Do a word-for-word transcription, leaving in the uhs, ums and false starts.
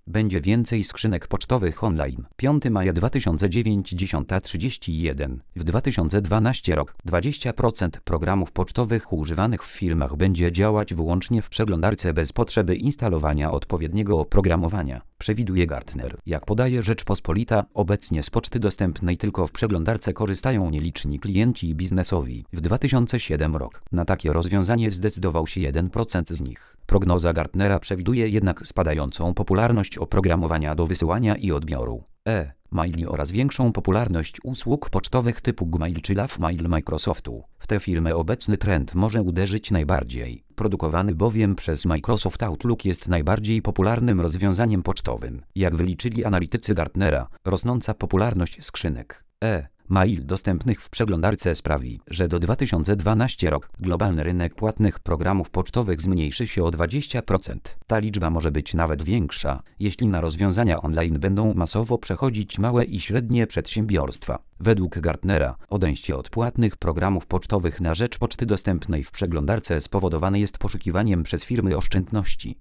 Będzie więcej skrzynek pocztowych online. piątego maja dwa tysiące dziewięć, dziesiąta trzydzieści jeden. W dwa tysiące dwunastym rok dwadzieścia procent programów pocztowych używanych w firmach będzie działać wyłącznie w przeglądarce bez potrzeby instalowania odpowiedniego oprogramowania, przewiduje Gartner. Jak podaje Rzeczpospolita, obecnie z poczty dostępnej tylko w przeglądarce korzystają nieliczni klienci biznesowi. W dwa tysiące siódmym rok na takie rozwiązanie zdecydował się jeden procent z nich. Prognoza Gartnera przewiduje jednak spadającą popularność oprogramowania do wysyłania i odbioru e-maili oraz większą popularność usług pocztowych typu Gmail czy LoveMail Microsoftu. W tę firmę obecny trend może uderzyć najbardziej. Produkowany bowiem przez Microsoft Outlook jest najbardziej popularnym rozwiązaniem pocztowym. Jak wyliczyli analitycy Gartnera, rosnąca popularność skrzynek e-mail dostępnych w przeglądarce sprawi, że do dwa tysiące dwunastego rok globalny rynek płatnych programów pocztowych zmniejszy się o dwadzieścia procent. Ta liczba może być nawet większa, jeśli na rozwiązania online będą masowo przechodzić małe i średnie przedsiębiorstwa. Według Gartnera odejście od płatnych programów pocztowych na rzecz poczty dostępnej w przeglądarce spowodowane jest poszukiwaniem przez firmy oszczędności.